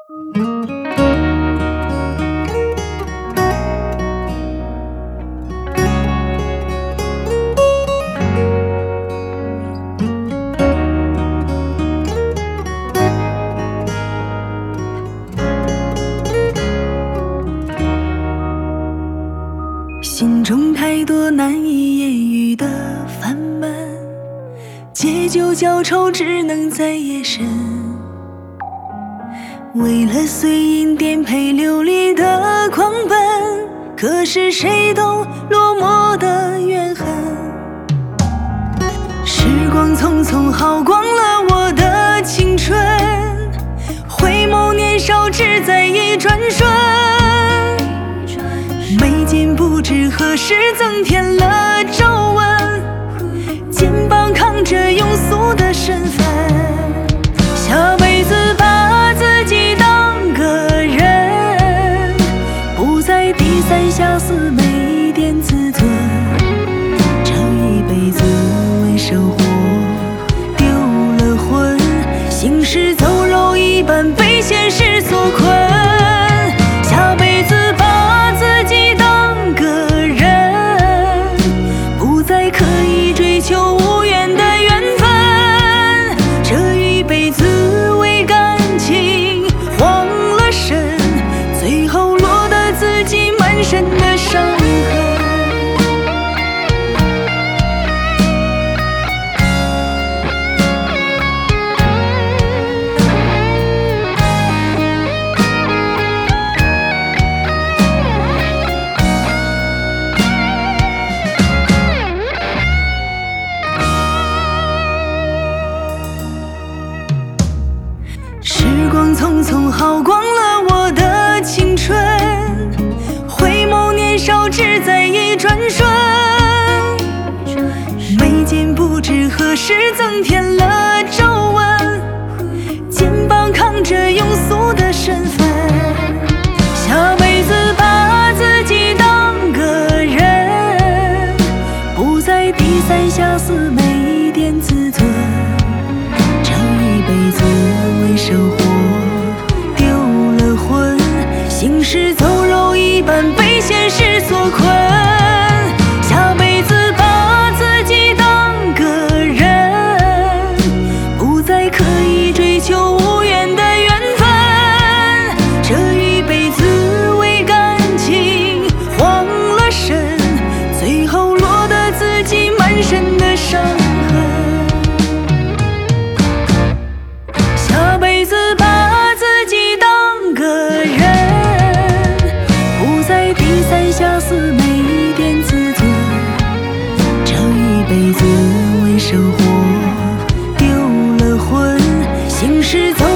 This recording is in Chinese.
心中太多难以言喻的烦闷，借酒浇愁，只能在夜深。为了碎银颠沛流离的狂奔，可是谁懂落寞的怨恨？时光匆匆耗光了我的青春，回眸年少只在一转瞬。眉间不知何时增添了皱纹，肩膀扛着庸俗的身份，下辈子把自己当个人，不再低三下四没一点自尊。这一辈子为生活丢了魂，行尸走肉一般被现实所困。下辈子把自己当个人，不再刻意追求无缘的缘分。这一辈子为感情慌了神，最后落得自己满身的伤痕。时光匆匆耗光了我的青春，回眸年少只在一转瞬。眉间不知何时增添了皱纹，肩膀扛着庸俗的身份。下辈子把自己当个人，不再低三下四没一点自尊。这一辈子为生活丢了魂，行尸走肉一般被现实所困。下辈子把自己当个人，不再刻意追求无缘的缘分。这一辈子为感情慌了神，最后落得自己满身的伤痕。下辈子把自己当个人，不再低三下四没一点自尊。这一辈子为生活丢了魂，行尸走